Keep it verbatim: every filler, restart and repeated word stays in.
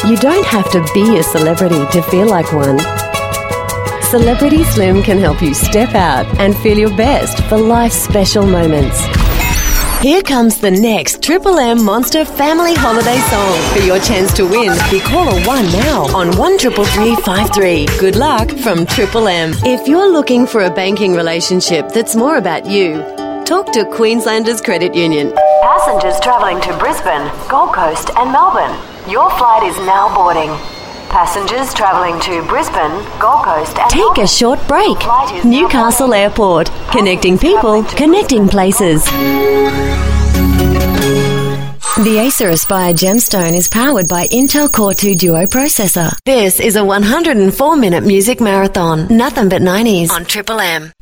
You don't have to be a celebrity to feel like one. Celebrity Slim can help you step out and feel your best for life's special moments. Here comes the next Triple M Monster Family Holiday song. For your chance to win, be caller one now on one triple three five three. Good luck from Triple M. If you're looking for a banking relationship that's more about you, talk to Queenslanders Credit Union. Passengers travelling to Brisbane, Gold Coast and Melbourne, your flight is now boarding. Passengers travelling to Brisbane, Gold Coast and Take Melbourne, a short break. flight is now Newcastle boarding. Airport. Connecting people, connecting places. The Acer Aspire Gemstone is powered by Intel Core two Duo processor. This is a one hundred four minute music marathon. Nothing but nineties on Triple M.